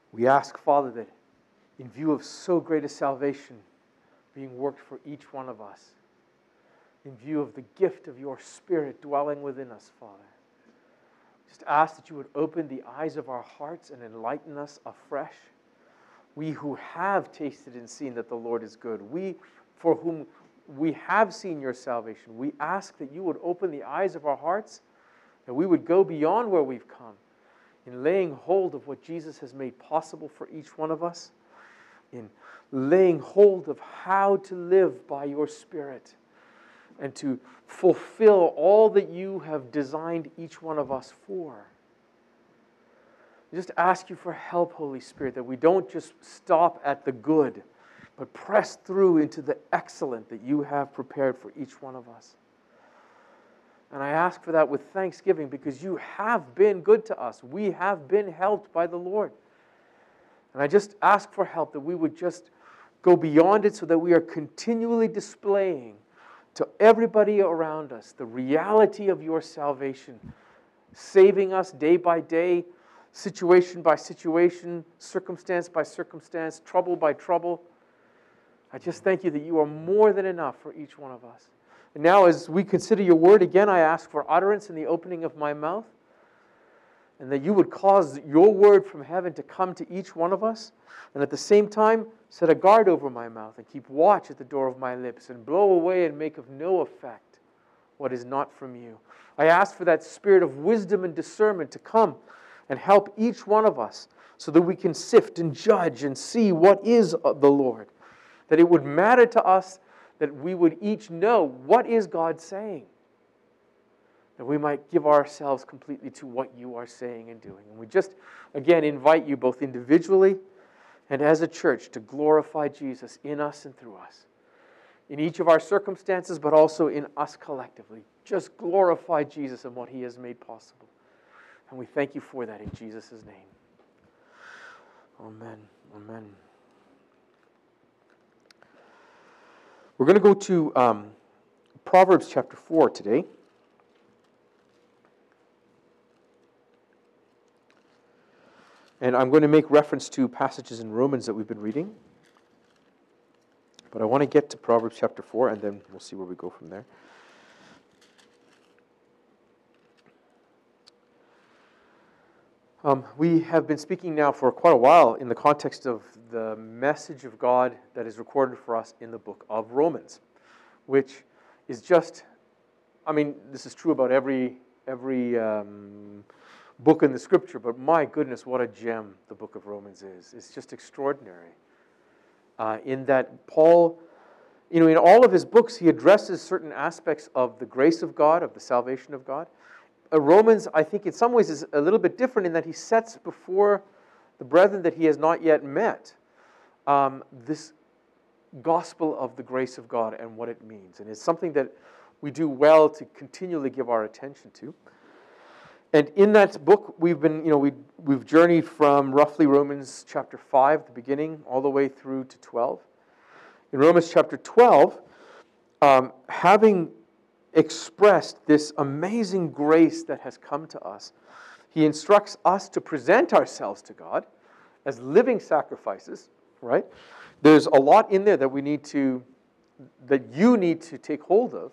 We ask, Father, that in view of so great a salvation being worked for each one of us, in view of the gift of your Spirit dwelling within us, Father, just ask that you would open the eyes of our hearts and enlighten us afresh. We who have tasted and seen that the Lord is good, we for whom we have seen your salvation, we ask that you would open the eyes of our hearts, that we would go beyond where we've come in laying hold of what Jesus has made possible for each one of us, in laying hold of how to live by your Spirit and to fulfill all that you have designed each one of us for. Just ask you for help, Holy Spirit, that we don't just stop at the good, but press through into the excellent that you have prepared for each one of us. And I ask for that with thanksgiving, because you have been good to us. We have been helped by the Lord. And I just ask for help that we would just go beyond it so that we are continually displaying to everybody around us the reality of your salvation, saving us day by day, situation by situation, circumstance by circumstance, trouble by trouble. I just thank you that you are more than enough for each one of us. And now as we consider your word again, I ask for utterance in the opening of my mouth, and that you would cause your word from heaven to come to each one of us, and at the same time set a guard over my mouth and keep watch at the door of my lips and blow away and make of no effect what is not from you. I ask for that spirit of wisdom and discernment to come and help each one of us so that we can sift and judge and see what is the Lord. That it would matter to us that we would each know what is God saying. That we might give ourselves completely to what you are saying and doing. And we just, again, invite you both individually and as a church to glorify Jesus in us and through us. In each of our circumstances, but also in us collectively. Just glorify Jesus and what he has made possible. And we thank you for that in Jesus' name. Amen. Amen. We're going to go to Proverbs chapter 4 today. And I'm going to make reference to passages in Romans that we've been reading. But I want to get to Proverbs chapter 4, and then we'll see where we go from there. We have been speaking now for quite a while in the context of the message of God that is recorded for us in the book of Romans, which is just, I mean, this is true about every book in the Scripture, but my goodness, what a gem the book of Romans is. It's just extraordinary. In that Paul, in all of his books, he addresses certain aspects of the grace of God, of the salvation of God. Romans, I think, in some ways is a little bit different in that he sets before the brethren that he has not yet met this gospel of the grace of God and what it means. And it's something that we do well to continually give our attention to. And in that book, we've been, we've journeyed from roughly Romans chapter 5, the beginning, all the way through to 12. In Romans chapter 12, having expressed this amazing grace that has come to us, he instructs us to present ourselves to God as living sacrifices, right? There's a lot in there that you need to take hold of.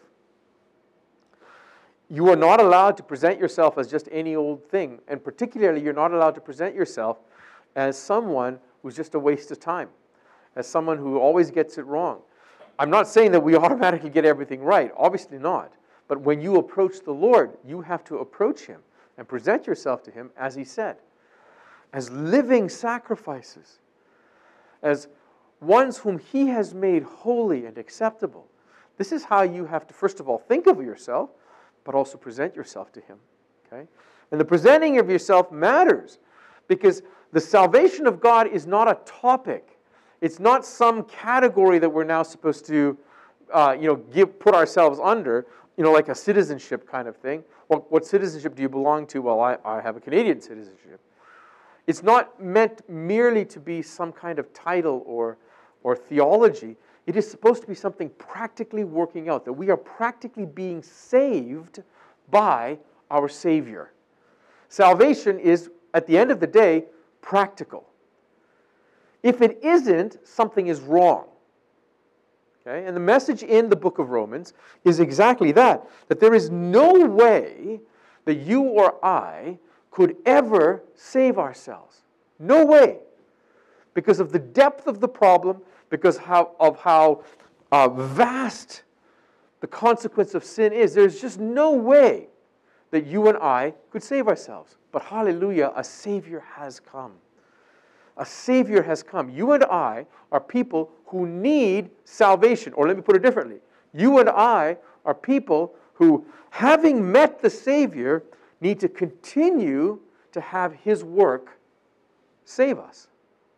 You are not allowed to present yourself as just any old thing, and particularly you're not allowed to present yourself as someone who's just a waste of time, as someone who always gets it wrong. I'm not saying that we automatically get everything right, obviously not. But when you approach the Lord, you have to approach him and present yourself to him, as he said, as living sacrifices, as ones whom he has made holy and acceptable. This is how you have to, first of all, think of yourself, but also present yourself to him. Okay? And the presenting of yourself matters, because the salvation of God is not a topic. It's not some category that we're now supposed to, put ourselves under, like a citizenship kind of thing. Well, what citizenship do you belong to? Well, I have a Canadian citizenship. It's not meant merely to be some kind of title or theology. It is supposed to be something practically working out, that we are practically being saved by our Savior. Salvation is, at the end of the day, practical. If it isn't, something is wrong. Okay? And the message in the book of Romans is exactly that there is no way that you or I could ever save ourselves. No way. Because of the depth of the problem, because of how vast the consequence of sin is. There's just no way that you and I could save ourselves. But hallelujah, a Savior has come. A Savior has come. You and I are people who need salvation. Or let me put it differently. You and I are people who, having met the Savior, need to continue to have His work save us.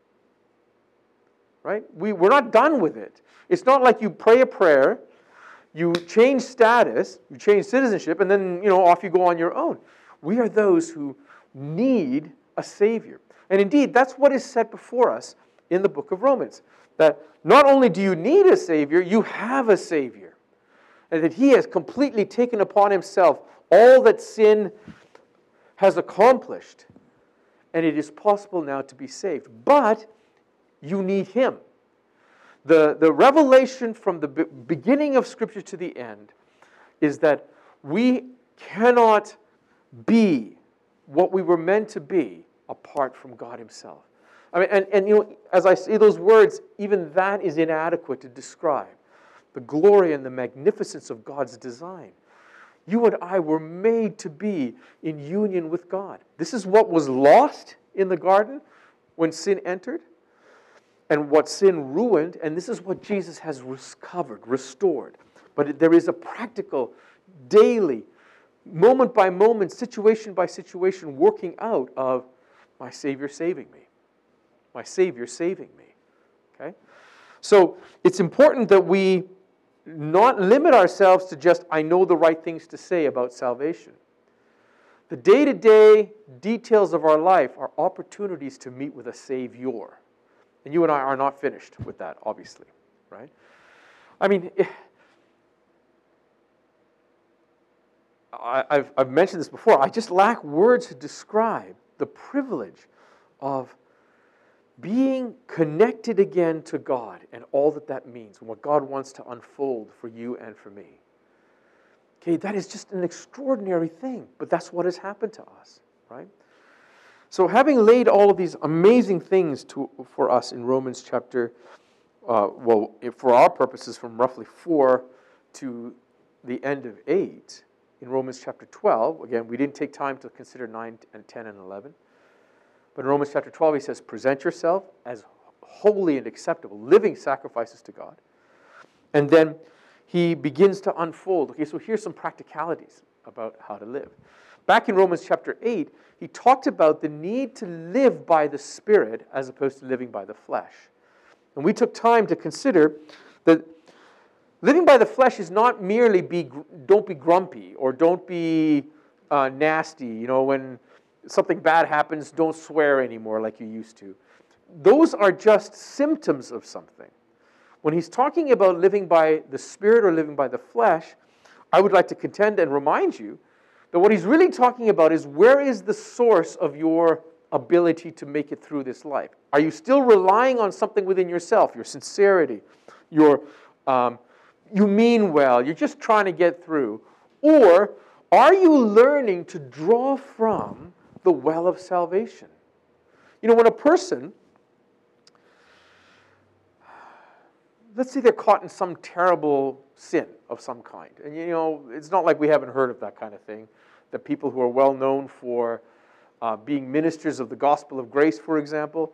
Right? We're not done with it. It's not like you pray a prayer, you change status, you change citizenship, and then, off you go on your own. We are those who need a Savior. And indeed, that's what is set before us in the book of Romans. That not only do you need a Savior, you have a Savior. And that He has completely taken upon Himself all that sin has accomplished. And it is possible now to be saved. But you need Him. The revelation from the beginning of Scripture to the end is that we cannot be what we were meant to be apart from God Himself. I mean, and as I say those words, even that is inadequate to describe the glory and the magnificence of God's design. You and I were made to be in union with God. This is what was lost in the garden when sin entered, and what sin ruined, and this is what Jesus has recovered, restored. But there is a practical, daily, moment by moment, situation by situation working out of my Savior saving me. My Savior saving me. Okay? So it's important that we not limit ourselves to just, I know the right things to say about salvation. The day-to-day details of our life are opportunities to meet with a Savior. And you and I are not finished with that, obviously. Right? I mean, I've mentioned this before. I just lack words to describe the privilege of being connected again to God and all that that means and what God wants to unfold for you and for me. Okay, that is just an extraordinary thing, but that's what has happened to us, right? So having laid all of these amazing things for us in Romans chapter, for our purposes from roughly 4 to the end of 8, in Romans chapter 12, again, we didn't take time to consider 9 and 10 and 11, but in Romans chapter 12 he says, present yourself as holy and acceptable, living sacrifices to God. And then he begins to unfold. Okay, so here's some practicalities about how to live. Back in Romans chapter 8, he talked about the need to live by the Spirit as opposed to living by the flesh. And we took time to consider that living by the flesh is not merely don't be grumpy or don't be nasty. When something bad happens, don't swear anymore like you used to. Those are just symptoms of something. When he's talking about living by the Spirit or living by the flesh, I would like to contend and remind you that what he's really talking about is, where is the source of your ability to make it through this life? Are you still relying on something within yourself, your sincerity, you mean well, you're just trying to get through? Or are you learning to draw from the well of salvation? When a person, let's say they're caught in some terrible sin of some kind. And, it's not like we haven't heard of that kind of thing. The people who are well known for being ministers of the gospel of grace, for example,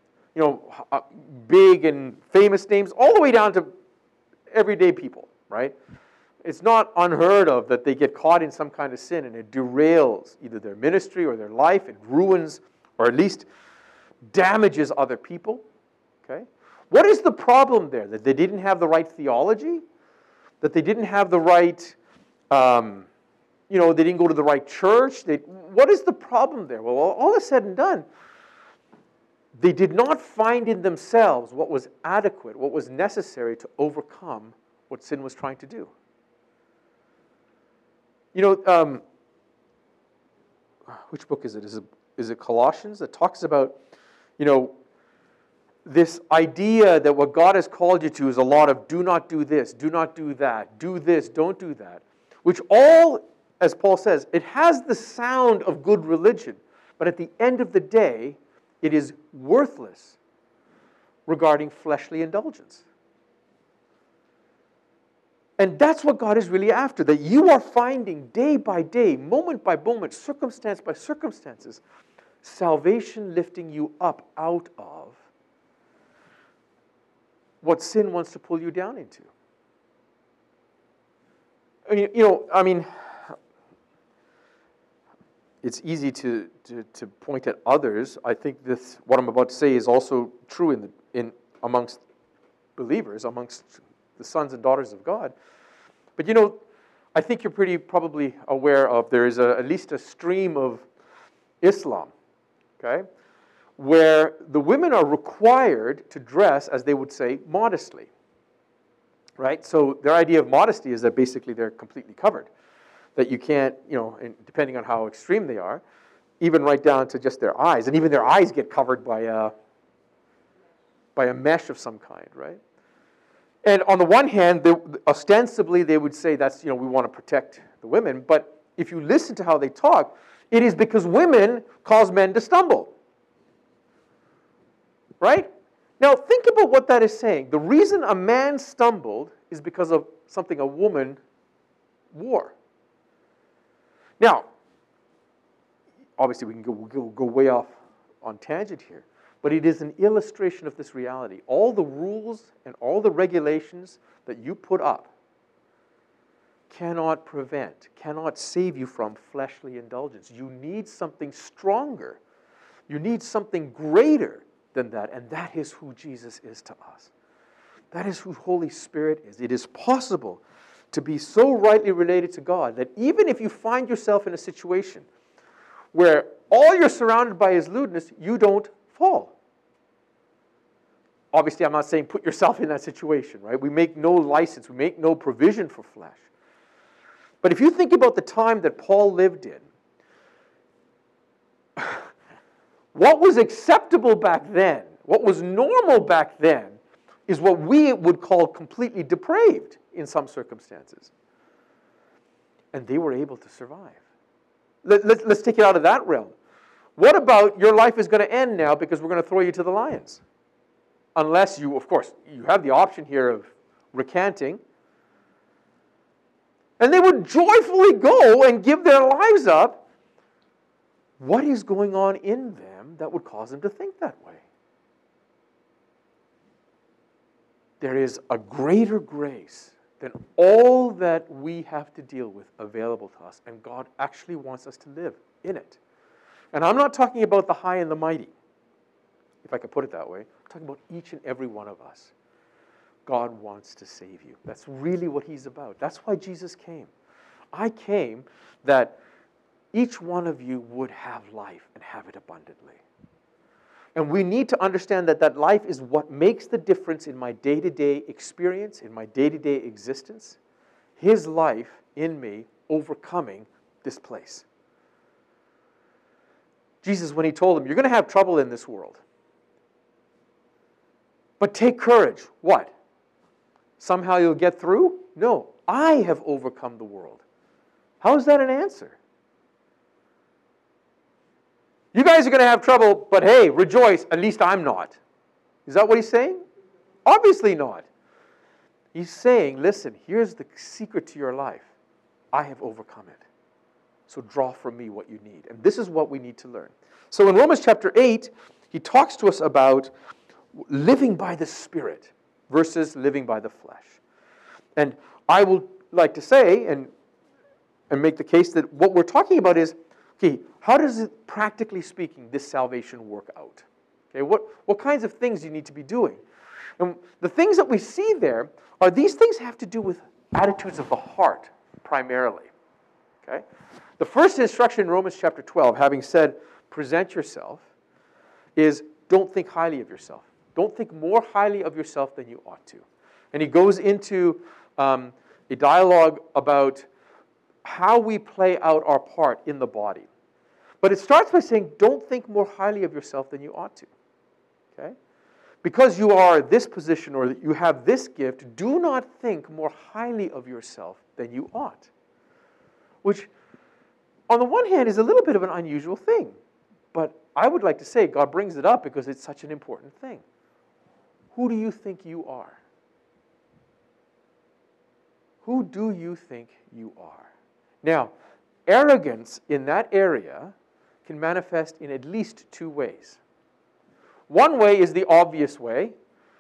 big and famous names, all the way down to everyday people, right? It's not unheard of that they get caught in some kind of sin and it derails either their ministry or their life. It ruins or at least damages other people. Okay? What is the problem there? That they didn't have the right theology? That they didn't have the right, they didn't go to the right church? What is the problem there? Well, all is said and done, they did not find in themselves what was adequate, what was necessary to overcome what sin was trying to do. Which book is it? Is it Colossians that talks about, this idea that what God has called you to is a lot of do not do this, do not do that, do this, don't do that, which all, as Paul says, it has the sound of good religion, but at the end of the day, it is worthless regarding fleshly indulgence. And that's what God is really after, that you are finding day by day, moment by moment, circumstance by circumstances, salvation lifting you up out of what sin wants to pull you down into. I mean, it's easy to point at others. I think what I'm about to say is also true amongst believers, amongst the sons and daughters of God. But I think you're pretty probably aware of there is at least a stream of Islam, okay, where the women are required to dress, as they would say, modestly. Right? So their idea of modesty is that basically they're completely covered. That you can't, depending on how extreme they are, even right down to just their eyes. And even their eyes get covered by a mesh of some kind, right? And on the one hand, ostensibly they would say that's, we want to protect the women. But if you listen to how they talk, it is because women cause men to stumble. Right? Now, think about what that is saying. The reason a man stumbled is because of something a woman wore. Now, obviously we can go way off on tangent here, but it is an illustration of this reality. All the rules and all the regulations that you put up cannot save you from fleshly indulgence. You need something stronger. You need something greater than that, and that is who Jesus is to us. That is who Holy Spirit is. It is possible to be so rightly related to God that even if you find yourself in a situation where all you're surrounded by is lewdness, you don't fall. Obviously, I'm not saying put yourself in that situation, right? We make no license, we make no provision for flesh. But if you think about the time that Paul lived in, what was acceptable back then, what was normal back then, is what we would call completely depraved in some circumstances. And they were able to survive. Let's take it out of that realm. What about your life is going to end now because we're going to throw you to the lions? Unless you, of course, you have the option here of recanting. And they would joyfully go and give their lives up. What is going on in them that would cause them to think that way? There is a greater grace than all that we have to deal with available to us, and God actually wants us to live in it. And I'm not talking about the high and the mighty, if I could put it that way. I'm talking about each and every one of us. God wants to save you. That's really what He's about. That's why Jesus came. I came that each one of you would have life and have it abundantly. And we need to understand that that life is what makes the difference in my day-to-day experience, in my day-to-day existence. His life in me overcoming this place. Jesus, when He told them, you're going to have trouble in this world. But take courage. What? Somehow you'll get through? No, I have overcome the world. How is that an answer? You guys are going to have trouble, but hey, rejoice, at least I'm not. Is that what He's saying? Obviously not. He's saying, listen, here's the secret to your life. I have overcome it. So draw from me what you need. And this is what we need to learn. So in Romans chapter 8, he talks to us about living by the Spirit versus living by the flesh. And I would like to say and make the case that what we're talking about is, okay, how does it, practically speaking, this salvation work out? Okay, what kinds of things you need to be doing? And the things that we see there are these things have to do with attitudes of the heart, primarily. Okay? The first instruction in Romans chapter 12, having said, present yourself, is don't think highly of yourself. Don't think more highly of yourself than you ought to. And he goes into a dialogue about how we play out our part in the body. But it starts by saying, don't think more highly of yourself than you ought to. Okay? because you are this position or that you have this gift, do not think more highly of yourself than you ought. Which, on the one hand, is a little bit of an unusual thing. But I would like to say God brings it up because it's such an important thing. Who do you think you are? Who do you think you are? Now, arrogance in that area can manifest in at least two ways. One way is the obvious way.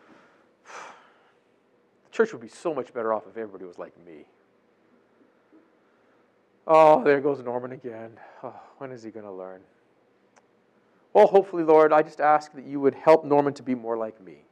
The church would be so much better off if everybody was like me. Oh, there goes Norman again. Oh, when is he going to learn? Well, hopefully, Lord, I just ask that you would help Norman to be more like me.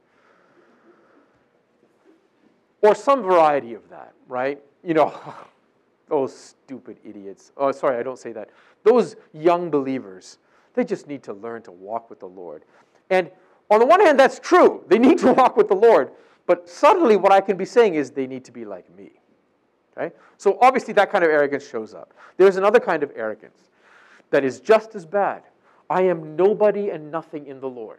Or some variety of that, right? You know, those stupid idiots. Oh, sorry, I don't say that. Those young believers, they just need to learn to walk with the Lord. And on the one hand, that's true. They need to walk with the Lord. But subtly, what I can be saying is they need to be like me. Okay? So obviously, that kind of arrogance shows up. There's another kind of arrogance that is just as bad. I am nobody and nothing in the Lord.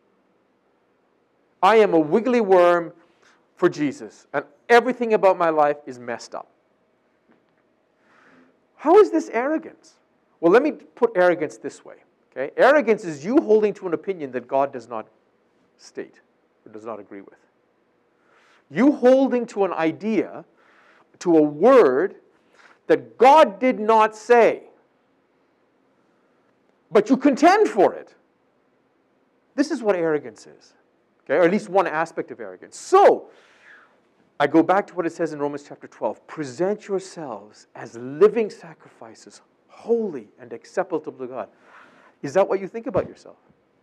I am a wiggly worm for Jesus, and everything about my life is messed up. How is this arrogance? Well, let me put arrogance this way. Okay? Arrogance is you holding to an opinion that God does not state or does not agree with. You holding to an idea, to a word that God did not say, but you contend for it. This is what arrogance is. Okay? Or at least one aspect of arrogance. So, I go back to what it says in Romans chapter 12. Present yourselves as living sacrifices, holy and acceptable to God. Is that what you think about yourself?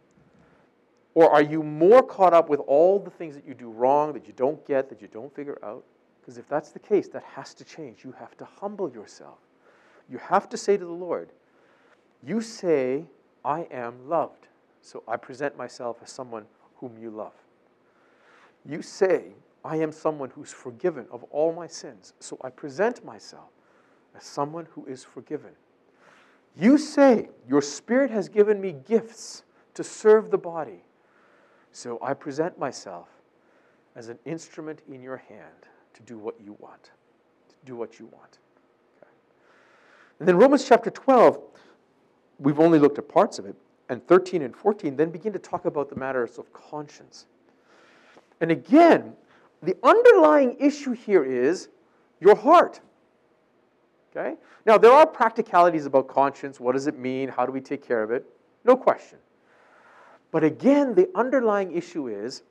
Or are you more caught up with all the things that you do wrong, that you don't get, that you don't figure out? Because if that's the case, that has to change. You have to humble yourself. You have to say to the Lord, you say, I am loved, so I present myself as someone whom you love. You say, I am someone who's forgiven of all my sins, so I present myself as someone who is forgiven. You say, your Spirit has given me gifts to serve the body, so I present myself as an instrument in your hand to do what you want. To do what you want. Okay. And then Romans chapter 12, we've only looked at parts of it, and 13 and 14 then begin to talk about the matters of conscience. And again, the underlying issue here is your heart. Okay? Now, there are practicalities about conscience. What does it mean? How do we take care of it? No question. But again, the underlying issue is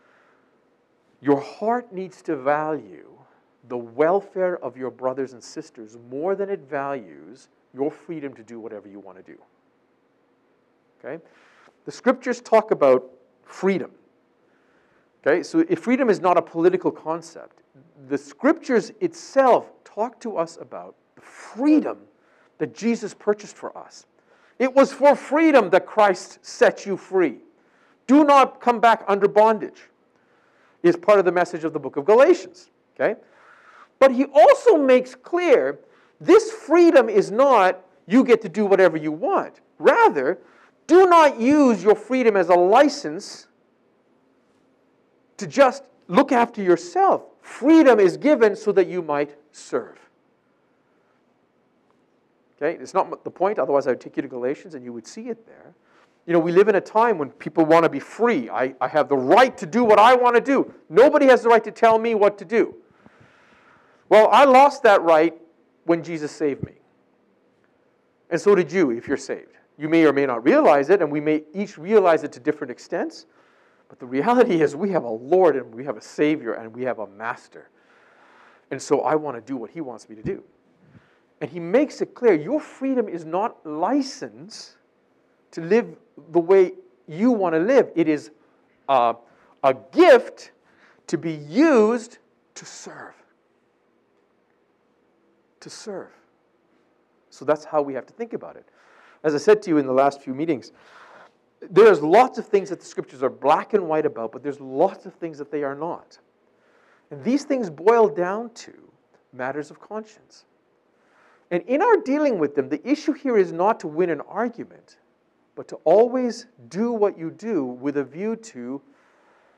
your heart needs to value the welfare of your brothers and sisters more than it values your freedom to do whatever you want to do. Okay? The scriptures talk about freedom. Okay? So if freedom is not a political concept, the scriptures itself talk to us about the freedom that Jesus purchased for us. It was for freedom that Christ set you free. Do not come back under bondage, is part of the message of the book of Galatians. Okay? But he also makes clear this freedom is not you get to do whatever you want. Rather, do not use your freedom as a license to just look after yourself. Freedom is given so that you might serve. Okay, it's not the point, otherwise I would take you to Galatians and you would see it there. You know, we live in a time when people want to be free. I have the right to do what I want to do. Nobody has the right to tell me what to do. Well, I lost that right when Jesus saved me. And so did you if you're saved. You may or may not realize it, and we may each realize it to different extents. But the reality is we have a Lord and we have a Savior and we have a Master. And so I want to do what He wants me to do. And He makes it clear your freedom is not license to live the way you want to live. It is a gift to be used to serve. To serve. So that's how we have to think about it. As I said to you in the last few meetings, there's lots of things that the scriptures are black and white about, but there's lots of things that they are not. And these things boil down to matters of conscience. And in our dealing with them, the issue here is not to win an argument, but to always do what you do with a view to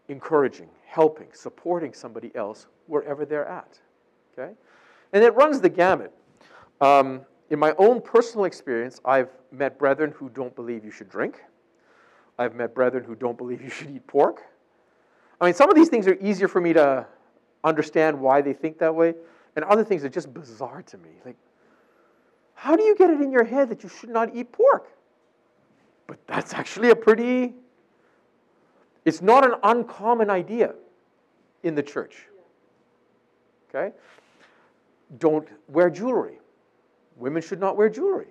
encouraging, helping, supporting somebody else wherever they're at. Okay? And it runs the gamut. In my own personal experience, I've met brethren who don't believe you should drink. I've met brethren who don't believe you should eat pork. I mean, some of these things are easier for me to understand why they think that way, and other things are just bizarre to me. Like, how do you get it in your head that you should not eat pork? But that's actually it's not an uncommon idea in the church. Okay? Don't wear jewelry. Women should not wear jewelry.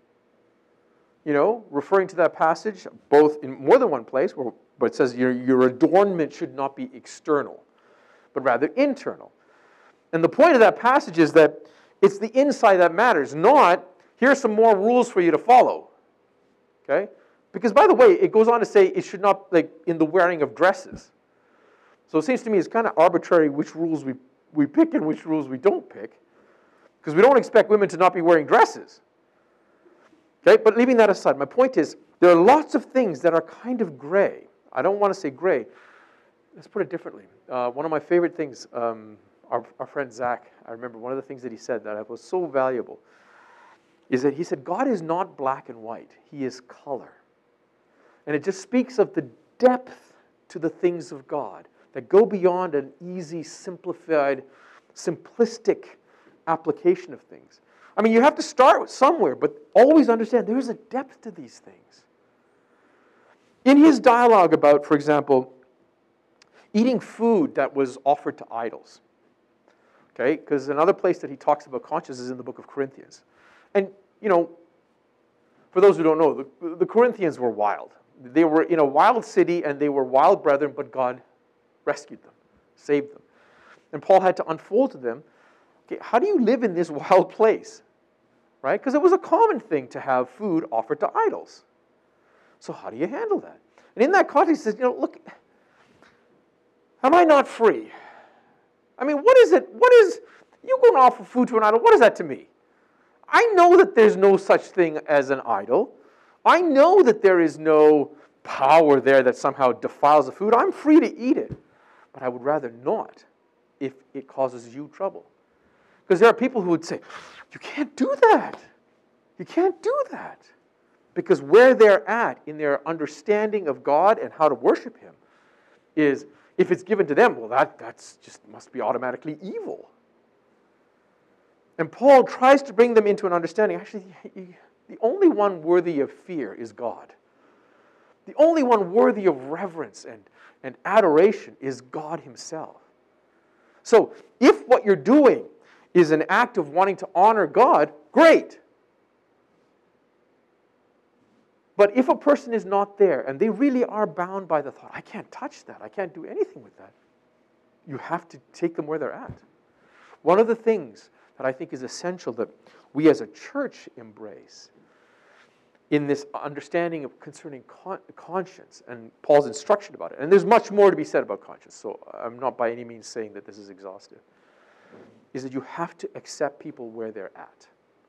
You know, referring to that passage, both in more than one place, where it says your adornment should not be external, but rather internal. And the point of that passage is that it's the inside that matters, not, here's some more rules for you to follow. Okay? Because, by the way, it goes on to say it should not, like, in the wearing of dresses. So it seems to me it's kind of arbitrary which rules we pick and which rules we don't pick. Because we don't expect women to not be wearing dresses. Okay, but leaving that aside, my point is, there are lots of things that are kind of gray. I don't want to say gray. Let's put it differently. One of my favorite things, our friend Zach, I remember one of the things that he said that was so valuable, is that he said, God is not black and white. He is color. And it just speaks of the depth to the things of God that go beyond an easy, simplified, simplistic application of things. I mean, you have to start somewhere, but always understand there is a depth to these things. In his dialogue about, for example, eating food that was offered to idols, okay, because another place that he talks about conscience is in the book of Corinthians. And, you know, for those who don't know, the Corinthians were wild. They were in a wild city, and they were wild brethren, but God rescued them, saved them. And Paul had to unfold to them, okay, how do you live in this wild place? Right? Because it was a common thing to have food offered to idols. So how do you handle that? And in that context, he says, you know, look, am I not free? I mean, what is it? What is, you go and offer food to an idol, what is that to me? I know that there's no such thing as an idol. I know that there is no power there that somehow defiles the food. I'm free to eat it. But I would rather not if it causes you trouble. Because there are people who would say, you can't do that. You can't do that. Because where they're at in their understanding of God and how to worship Him is, if it's given to them, well, that's just must be automatically evil. And Paul tries to bring them into an understanding. Actually, the only one worthy of fear is God. The only one worthy of reverence and adoration is God Himself. So, if what you're doing is an act of wanting to honor God, great. But if a person is not there, and they really are bound by the thought, I can't touch that, I can't do anything with that, you have to take them where they're at. One of the things that I think is essential that we as a church embrace in this understanding of concerning conscience and Paul's instruction about it, and there's much more to be said about conscience, so I'm not by any means saying that this is exhaustive, is that you have to accept people where they're at.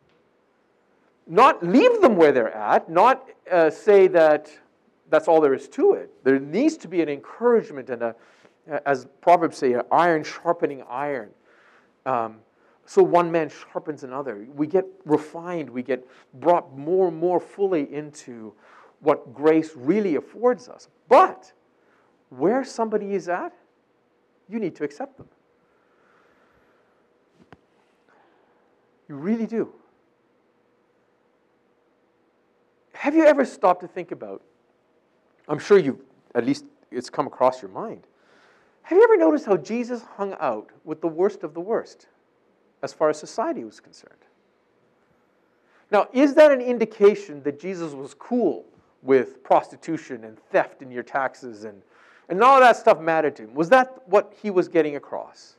Not leave them where they're at, not say that that's all there is to it. There needs to be an encouragement and, as Proverbs say, iron sharpening iron. So one man sharpens another. We get refined, we get brought more and more fully into what grace really affords us. But where somebody is at, you need to accept them. You really do. Have you ever stopped to think about, I'm sure at least it's come across your mind, have you ever noticed how Jesus hung out with the worst of the worst as far as society was concerned? Now, is that an indication that Jesus was cool with prostitution and theft in your taxes and all that stuff mattered to him? Was that what he was getting across?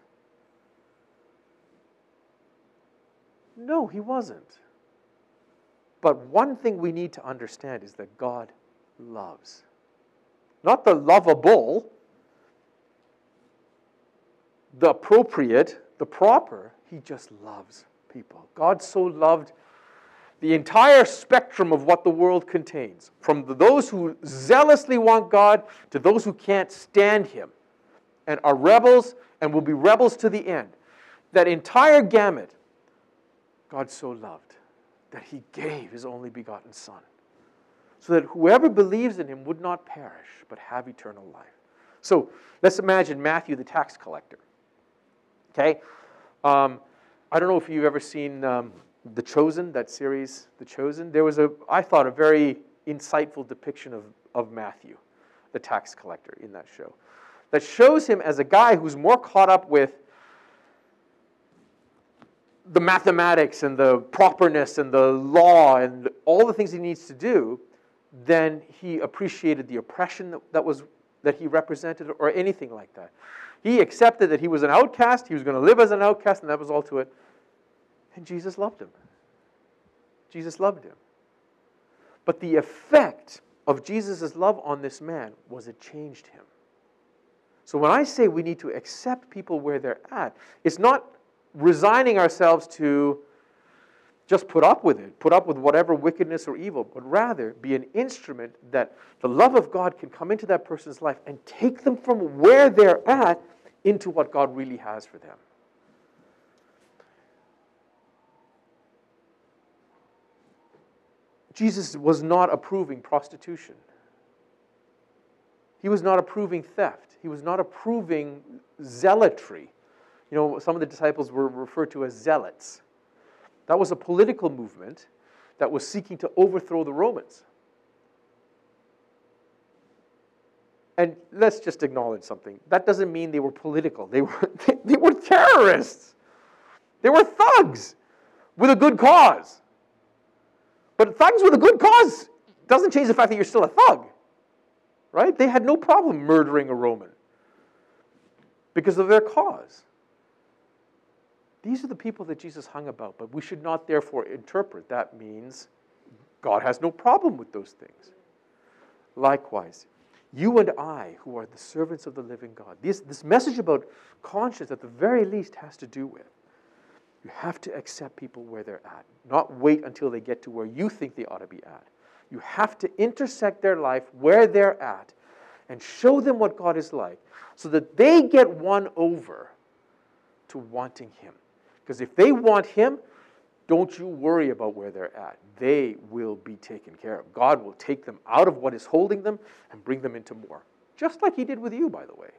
No, he wasn't. But one thing we need to understand is that God loves. Not the lovable, the appropriate, the proper. He just loves people. God so loved the entire spectrum of what the world contains, from those who zealously want God to those who can't stand him and are rebels and will be rebels to the end. That entire gamut, God so loved that he gave his only begotten Son, so that whoever believes in him would not perish, but have eternal life. So let's imagine Matthew the tax collector. Okay? I don't know if you've ever seen The Chosen, that series, The Chosen. There was, I thought, a very insightful depiction of Matthew, the tax collector, in that show. That shows him as a guy who's more caught up with the mathematics and the properness and the law and all the things he needs to do than he appreciated the oppression that he represented or anything like that. He accepted that he was an outcast, he was going to live as an outcast, and that was all to it. And Jesus loved him. Jesus loved him. But the effect of Jesus' love on this man was it changed him. So when I say we need to accept people where they're at, it's not resigning ourselves to just put up with it, put up with whatever wickedness or evil, but rather be an instrument that the love of God can come into that person's life and take them from where they're at into what God really has for them. Jesus was not approving prostitution. He was not approving theft. He was not approving zealotry. You know, some of the disciples were referred to as zealots. That was a political movement that was seeking to overthrow the Romans. And let's just acknowledge something. That doesn't mean they were political. They were terrorists. They were thugs with a good cause. But thugs with a good cause doesn't change the fact that you're still a thug. Right? They had no problem murdering a Roman because of their cause. These are the people that Jesus hung about, but we should not therefore interpret that means God has no problem with those things. Likewise, you and I, who are the servants of the living God, this message about conscience at the very least has to do with, you have to accept people where they're at, not wait until they get to where you think they ought to be at. You have to intersect their life where they're at and show them what God is like so that they get won over to wanting him. Because if they want him, don't you worry about where they're at. They will be taken care of. God will take them out of what is holding them and bring them into more. Just like he did with you, by the way.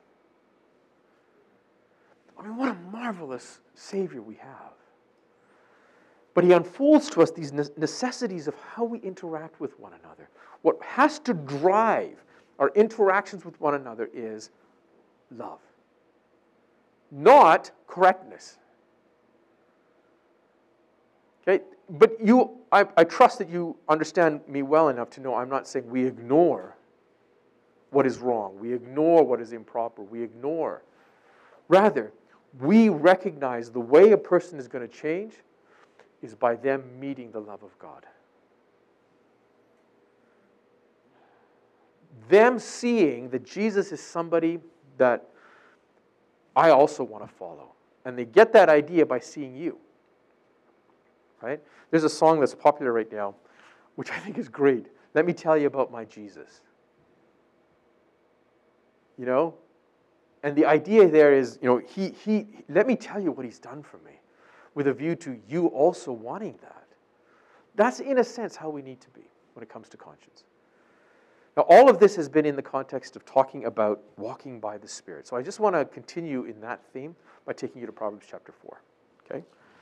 I mean, what a marvelous Savior we have. But he unfolds to us these necessities of how we interact with one another. What has to drive our interactions with one another is love, not correctness. Okay? But I trust that you understand me well enough to know I'm not saying we ignore what is wrong. We ignore what is improper. We ignore. Rather, we recognize the way a person is going to change is by them meeting the love of God. Them seeing that Jesus is somebody that I also want to follow. And they get that idea by seeing you. Right? There's a song that's popular right now, which I think is great. Let me tell you about my Jesus. You know? And the idea there is, you know, he let me tell you what he's done for me, with a view to you also wanting that. That's, in a sense, how we need to be when it comes to conscience. Now, all of this has been in the context of talking about walking by the Spirit. So I just want to continue in that theme by taking you to Proverbs chapter 4. Okay?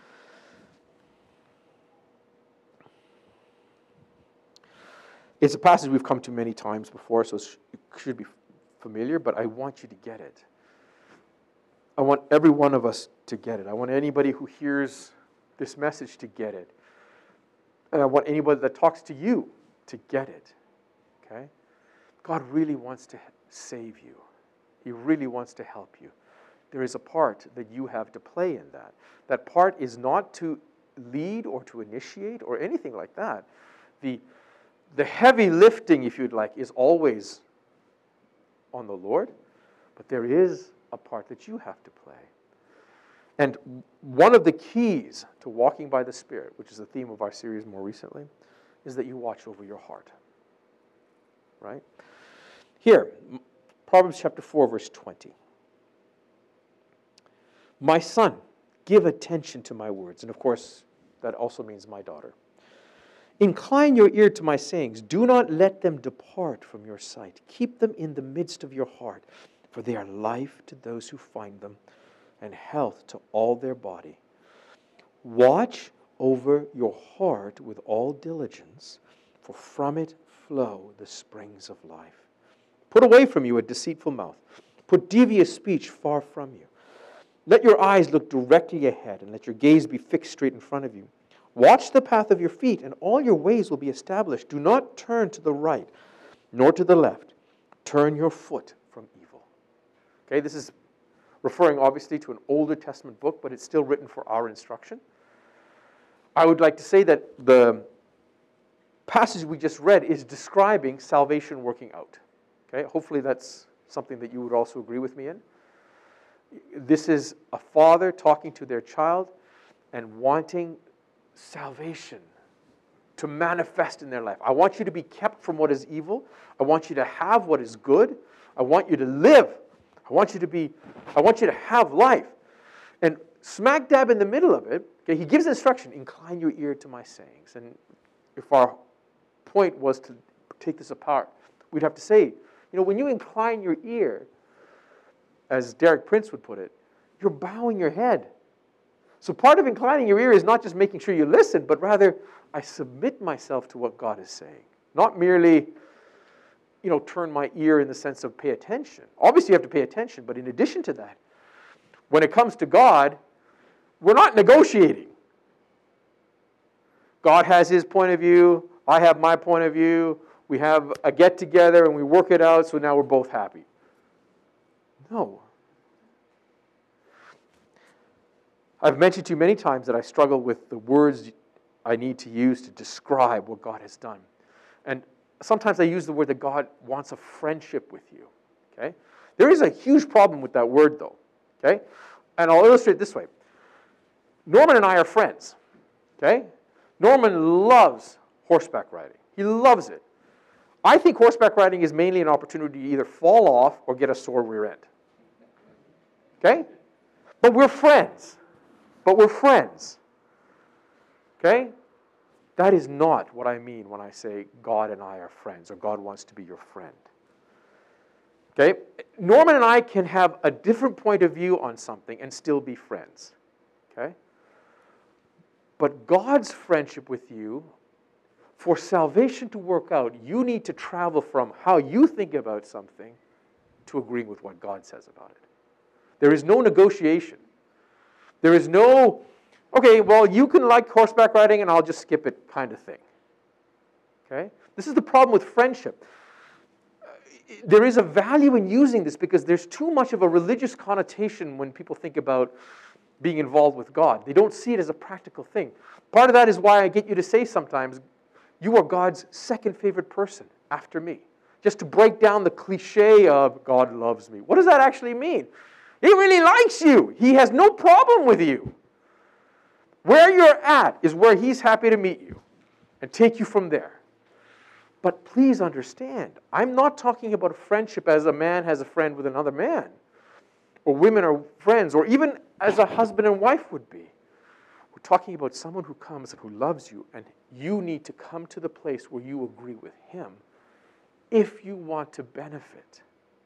It's a passage we've come to many times before, so it should be familiar, but I want you to get it. I want every one of us to get it. I want anybody who hears this message to get it. And I want anybody that talks to you to get it. Okay? God really wants to save you. He really wants to help you. There is a part that you have to play in that. That part is not to lead or to initiate or anything like that. The heavy lifting, if you'd like, is always on the Lord, but there is a part that you have to play. And one of the keys to walking by the Spirit, which is the theme of our series more recently, is that you watch over your heart. Right? Here, Proverbs chapter 4, verse 20. My son, give attention to my words. And of course, that also means my daughter. Incline your ear to my sayings. Do not let them depart from your sight. Keep them in the midst of your heart, for they are life to those who find them, and health to all their body. Watch over your heart with all diligence, for from it flow the springs of life. Put away from you a deceitful mouth. Put devious speech far from you. Let your eyes look directly ahead, and let your gaze be fixed straight in front of you. Watch the path of your feet, and all your ways will be established. Do not turn to the right, nor to the left. Turn your foot from evil. Okay, this is referring obviously to an older Testament book, but it's still written for our instruction. I would like to say that the passage we just read is describing salvation working out. Okay, hopefully that's something that you would also agree with me in. This is a father talking to their child and wanting salvation to manifest in their life. I want you to be kept from what is evil. I want you to have what is good. I want you to live. I want you to have life. And smack dab in the middle of it, okay, he gives instruction, incline your ear to my sayings. And if our point was to take this apart, we'd have to say, when you incline your ear, as Derek Prince would put it, you're bowing your head. So part of inclining your ear is not just making sure you listen, but rather I submit myself to what God is saying. Not merely, turn my ear in the sense of pay attention. Obviously you have to pay attention, but in addition to that, when it comes to God, we're not negotiating. God has his point of view, I have my point of view, we have a get-together and we work it out, so now we're both happy. No. I've mentioned to you many times that I struggle with the words I need to use to describe what God has done. And sometimes I use the word that God wants a friendship with you. Okay? There is a huge problem with that word, though. Okay? And I'll illustrate it this way. Norman and I are friends. Okay? Norman loves horseback riding. He loves it. I think horseback riding is mainly an opportunity to either fall off or get a sore rear end. Okay? But we're friends. Okay? That is not what I mean when I say God and I are friends, or God wants to be your friend. Okay? Norman and I can have a different point of view on something and still be friends. Okay? But God's friendship with you, for salvation to work out, you need to travel from how you think about something to agreeing with what God says about it. There is no negotiation. There is no, okay, well, you can like horseback riding and I'll just skip it kind of thing. Okay? This is the problem with friendship. There is a value in using this because there's too much of a religious connotation when people think about being involved with God. They don't see it as a practical thing. Part of that is why I get you to say sometimes, you are God's second favorite person after me. Just to break down the cliche of God loves me. What does that actually mean? He really likes you. He has no problem with you. Where you're at is where he's happy to meet you and take you from there. But please understand, I'm not talking about a friendship as a man has a friend with another man, or women are friends, or even as a husband and wife would be. We're talking about someone who comes and who loves you, and you need to come to the place where you agree with him if you want to benefit.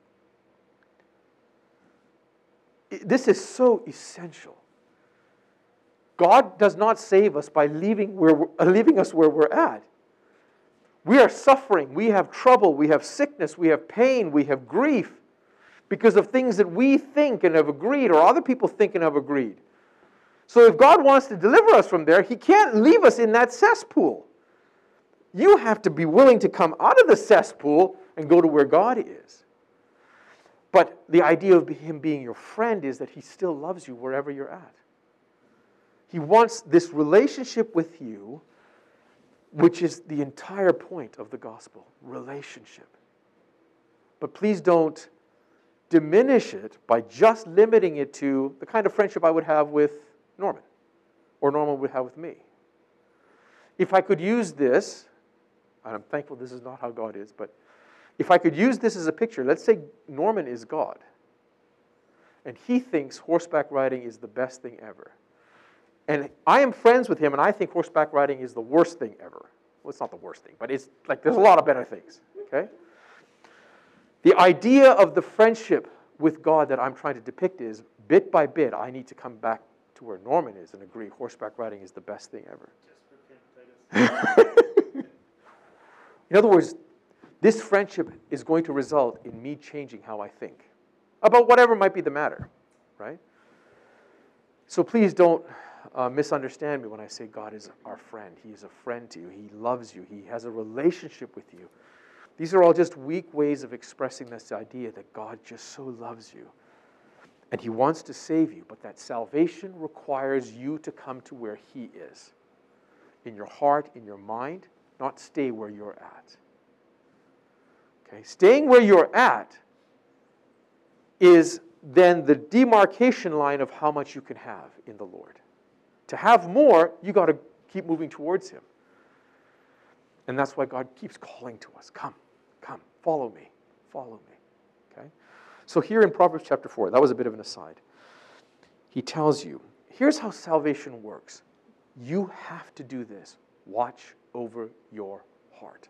This is so essential. God does not save us by leaving us where we're at. We are suffering, we have trouble, we have sickness, we have pain, we have grief because of things that we think and have agreed, or other people think and have agreed. So if God wants to deliver us from there, he can't leave us in that cesspool. You have to be willing to come out of the cesspool and go to where God is. But the idea of him being your friend is that he still loves you wherever you're at. He wants this relationship with you, which is the entire point of the gospel, relationship. But please don't diminish it by just limiting it to the kind of friendship I would have with Norman, or Norman would have with me. If I could use this, and I'm thankful this is not how God is, but if I could use this as a picture, let's say Norman is God, and he thinks horseback riding is the best thing ever. And I am friends with him, and I think horseback riding is the worst thing ever. Well, it's not the worst thing, but it's like there's a lot of better things, okay? The idea of the friendship with God that I'm trying to depict is, bit by bit, I need to come back to where Norman is and agree horseback riding is the best thing ever. In other words, this friendship is going to result in me changing how I think about whatever might be the matter, right? So please don't misunderstand me when I say God is our friend. He is a friend to you. He loves you. He has a relationship with you. These are all just weak ways of expressing this idea that God just so loves you. And He wants to save you, but that salvation requires you to come to where He is. In your heart, in your mind, not stay where you're at. Okay? Staying where you're at is then the demarcation line of how much you can have in the Lord. To have more, you got to keep moving towards Him. And that's why God keeps calling to us. Come, come, follow me, follow me. Okay? So here in Proverbs chapter 4, that was a bit of an aside. He tells you, here's how salvation works. You have to do this. Watch over your heart.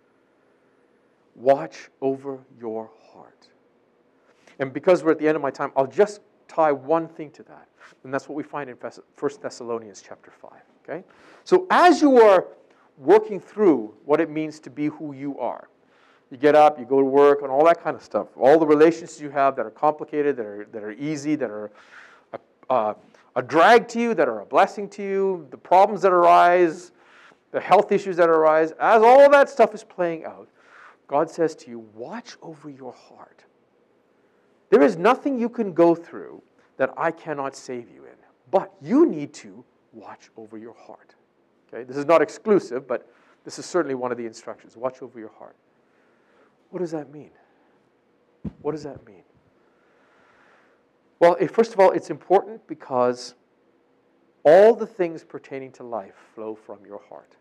Watch over your heart. And because we're at the end of my time, I'll just tie one thing to that. And that's what we find in 1 Thessalonians chapter 5. Okay? So as you are working through what it means to be who you are, you get up, you go to work, and all that kind of stuff. All the relationships you have that are complicated, that are easy, that are a drag to you, that are a blessing to you, the problems that arise, the health issues that arise, as all of that stuff is playing out, God says to you, watch over your heart. There is nothing you can go through that I cannot save you in. But you need to watch over your heart. Okay? This is not exclusive, but this is certainly one of the instructions. Watch over your heart. What does that mean? What does that mean? Well, first of all, it's important because all the things pertaining to life flow from your heart.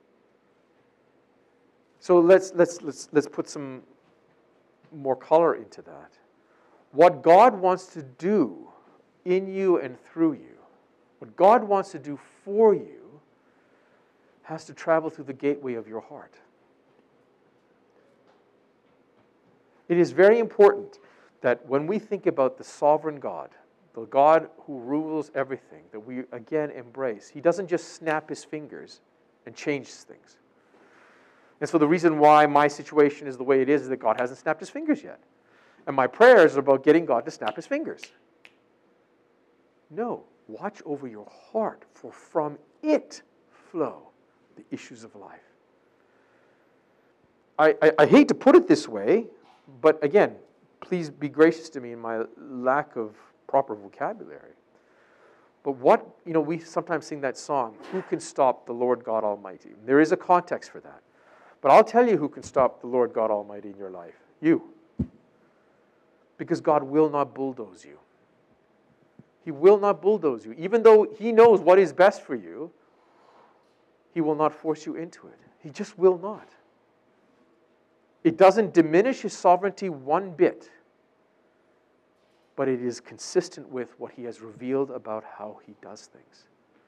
So let's put some more color into that. What God wants to do in you and through you, what God wants to do for you, has to travel through the gateway of your heart. It is very important that when we think about the sovereign God, the God who rules everything, that we again embrace. He doesn't just snap His fingers and change things. And so the reason why my situation is the way it is that God hasn't snapped His fingers yet. And my prayers are about getting God to snap His fingers. No, watch over your heart, for from it flow the issues of life. I hate to put it this way, but again, please be gracious to me in my lack of proper vocabulary. But we sometimes sing that song, who can stop the Lord God Almighty? There is a context for that. But I'll tell you who can stop the Lord God Almighty in your life. You. Because God will not bulldoze you. He will not bulldoze you. Even though He knows what is best for you, He will not force you into it. He just will not. It doesn't diminish His sovereignty one bit, but it is consistent with what He has revealed about how He does things.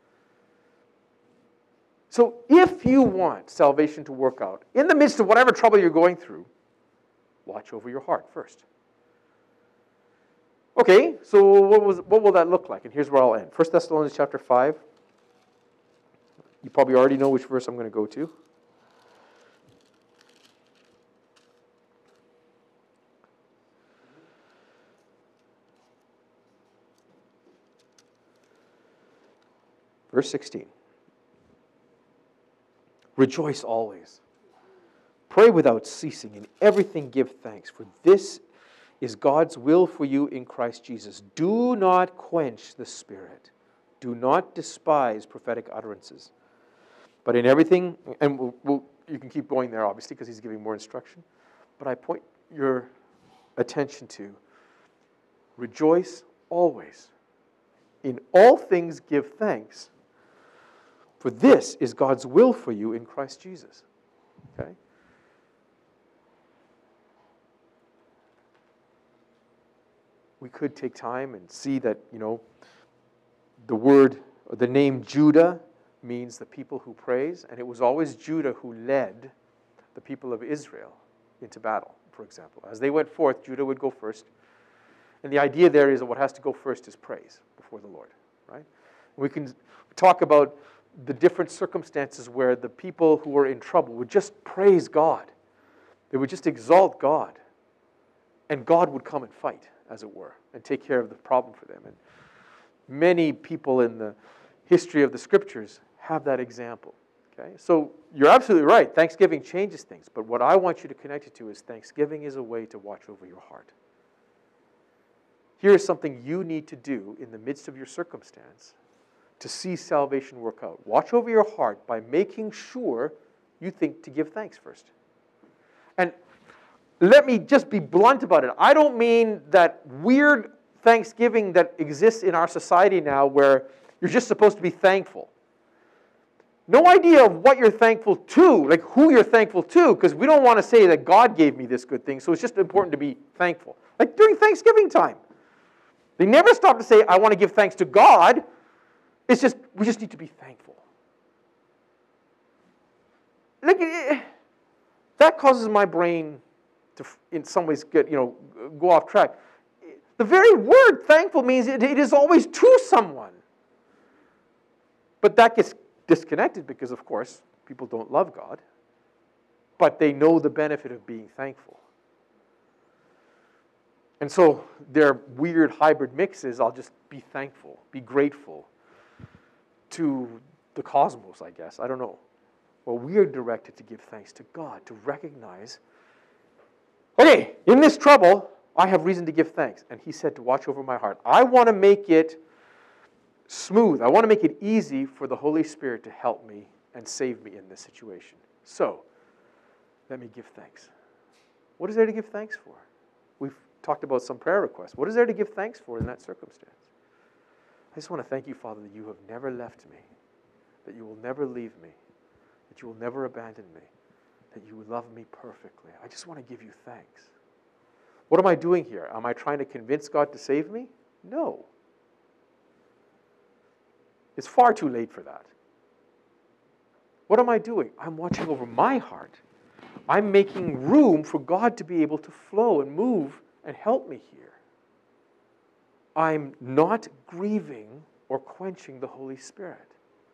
So if you want salvation to work out, in the midst of whatever trouble you're going through, watch over your heart first. Okay, so what will that look like? And here's where I'll end. 1 Thessalonians chapter 5. You probably already know which verse I'm going to go to. Verse 16. Rejoice always. Pray without ceasing. In everything give thanks, for this is God's will for you in Christ Jesus. Do not quench the Spirit. Do not despise prophetic utterances. But in everything, and you can keep going there, obviously, because he's giving more instruction. But I point your attention to, Rejoice always. In all things give thanks, for this is God's will for you in Christ Jesus. Okay? We could take time and see that, the word, or the name Judah means the people who praise, and it was always Judah who led the people of Israel into battle, for example. As they went forth, Judah would go first. And the idea there is that what has to go first is praise before the Lord, right? We can talk about the different circumstances where the people who were in trouble would just praise God. They would just exalt God. And God would come and fight, as it were, and take care of the problem for them. And many people in the history of the Scriptures have that example. Okay? So you're absolutely right. Thanksgiving changes things. But what I want you to connect it to is Thanksgiving is a way to watch over your heart. Here is something you need to do in the midst of your circumstance to see salvation work out. Watch over your heart by making sure you think to give thanks first. And let me just be blunt about it. I don't mean that weird Thanksgiving that exists in our society now where you're just supposed to be thankful. No idea of what you're thankful to, like who you're thankful to, because we don't want to say that God gave me this good thing, so it's just important to be thankful. Like during Thanksgiving time. They never stop to say, I want to give thanks to God. It's just, we just need to be thankful. Like, that causes my brain to, in some ways, go off track. The very word thankful means it is always to someone. But that gets disconnected because, of course, people don't love God. But they know the benefit of being thankful. And so their weird hybrid mixes, I'll just be thankful, be grateful to the cosmos, I guess. I don't know. Well, we are directed to give thanks to God, to recognize, okay, in this trouble, I have reason to give thanks. And he said to watch over my heart. I want to make it smooth. I want to make it easy for the Holy Spirit to help me and save me in this situation. So, let me give thanks. What is there to give thanks for? We've talked about some prayer requests. What is there to give thanks for in that circumstance? I just want to thank you, Father, that you have never left me, that you will never leave me, that you will never abandon me, that you love me perfectly. I just want to give you thanks. What am I doing here? Am I trying to convince God to save me? No. It's far too late for that. What am I doing? I'm watching over my heart. I'm making room for God to be able to flow and move and help me here. I'm not grieving or quenching the Holy Spirit.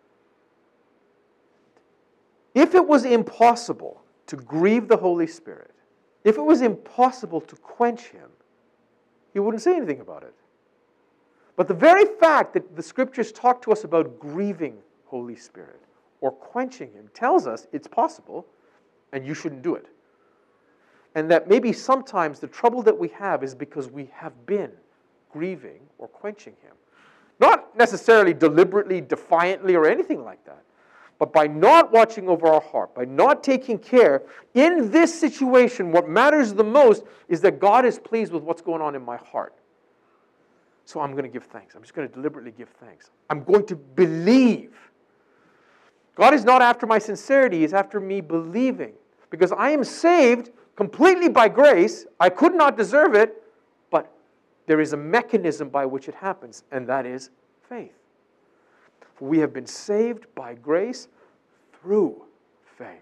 If it was impossible to grieve the Holy Spirit, if it was impossible to quench him, he wouldn't say anything about it. But the very fact that the Scriptures talk to us about grieving Holy Spirit or quenching him tells us it's possible and you shouldn't do it. And that maybe sometimes the trouble that we have is because we have been grieving or quenching him. Not necessarily deliberately, defiantly, or anything like that. But by not watching over our heart, by not taking care, in this situation, what matters the most is that God is pleased with what's going on in my heart. So I'm going to give thanks. I'm just going to deliberately give thanks. I'm going to believe. God is not after my sincerity. He's after me believing. Because I am saved completely by grace. I could not deserve it, but there is a mechanism by which it happens, and that is faith. For we have been saved by grace through faith.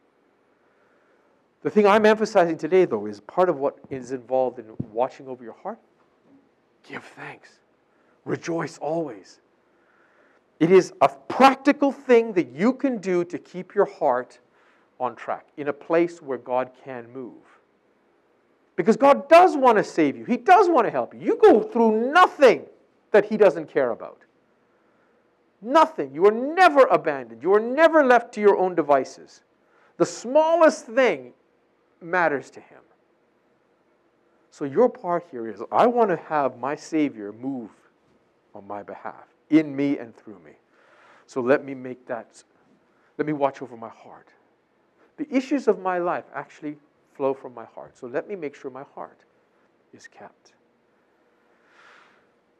The thing I'm emphasizing today, though, is part of what is involved in watching over your heart. Give thanks. Rejoice always. It is a practical thing that you can do to keep your heart on track, in a place where God can move. Because God does want to save you. He does want to help you. You go through nothing that he doesn't care about. Nothing. You are never abandoned. You are never left to your own devices. The smallest thing matters to him. So your part here is, I want to have my Savior move on my behalf, in me and through me. So let me watch over my heart. The issues of my life actually flow from my heart. So let me make sure my heart is kept.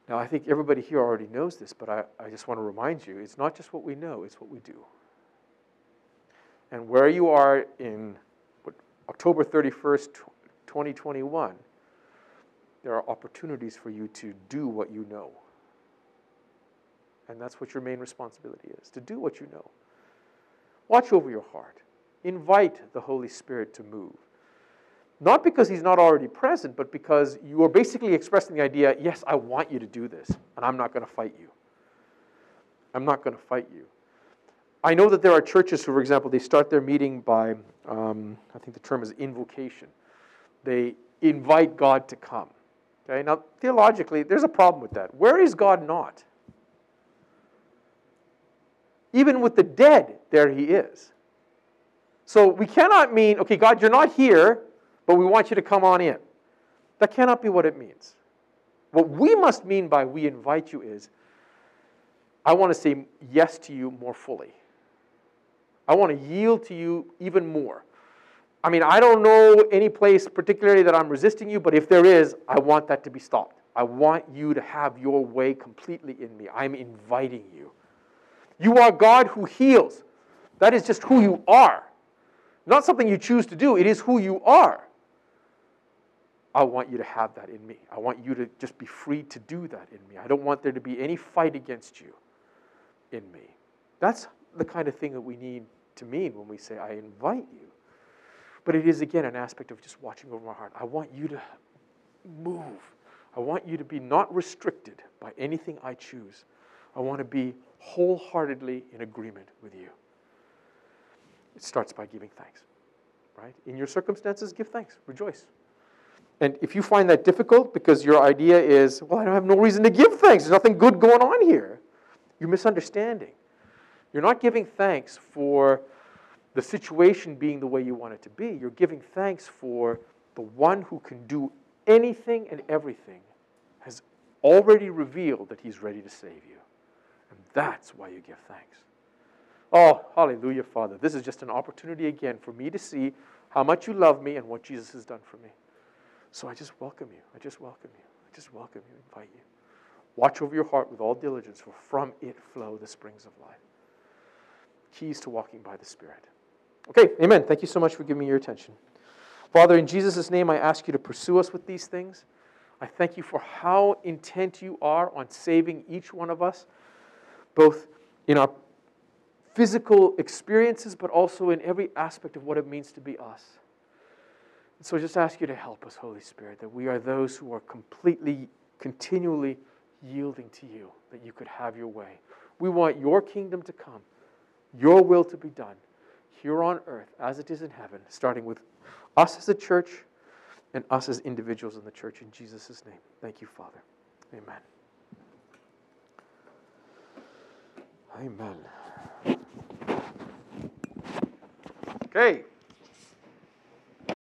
Now, I think everybody here already knows this, but I just want to remind you, it's not just what we know, it's what we do. And where you are in October 31st, 2021, there are opportunities for you to do what you know. And that's what your main responsibility is, to do what you know. Watch over your heart. Invite the Holy Spirit to move. Not because he's not already present, but because you are basically expressing the idea, yes, I want you to do this, and I'm not going to fight you. I'm not going to fight you. I know that there are churches who, for example, they start their meeting by, I think the term is invocation. They invite God to come. Okay? Now, theologically, there's a problem with that. Where is God not? Even with the dead, there he is. So we cannot mean, okay, God, you're not here, but we want you to come on in. That cannot be what it means. What we must mean by we invite you is, I want to say yes to you more fully. I want to yield to you even more. I mean, I don't know any place particularly that I'm resisting you, but if there is, I want that to be stopped. I want you to have your way completely in me. I'm inviting you. You are God who heals. That is just who you are. Not something you choose to do. It is who you are. I want you to have that in me. I want you to just be free to do that in me. I don't want there to be any fight against you in me. That's the kind of thing that we need to mean when we say, I invite you. But it is, again, an aspect of just watching over my heart. I want you to move. I want you to be not restricted by anything I choose. I want to be wholeheartedly in agreement with you. It starts by giving thanks, right? In your circumstances, give thanks. Rejoice. And if you find that difficult because your idea is, well, I don't have no reason to give thanks. There's nothing good going on here. You're misunderstanding. You're not giving thanks for the situation being the way you want it to be. You're giving thanks for the one who can do anything and everything has already revealed that he's ready to save you. And that's why you give thanks. Oh, hallelujah, Father. This is just an opportunity again for me to see how much you love me and what Jesus has done for me. So I just welcome you. I just welcome you. I just welcome you, invite you. Watch over your heart with all diligence, for from it flow the springs of life. Keys to walking by the Spirit. Okay, amen. Thank you so much for giving me your attention. Father, in Jesus' name, I ask you to pursue us with these things. I thank you for how intent you are on saving each one of us, both in our physical experiences, but also in every aspect of what it means to be us. And so I just ask you to help us, Holy Spirit, that we are those who are completely, continually yielding to you, that you could have your way. We want your kingdom to come, your will to be done, here on earth as it is in heaven, starting with us as a church and us as individuals in the church. In Jesus' name, thank you, Father. Amen. Amen. Okay.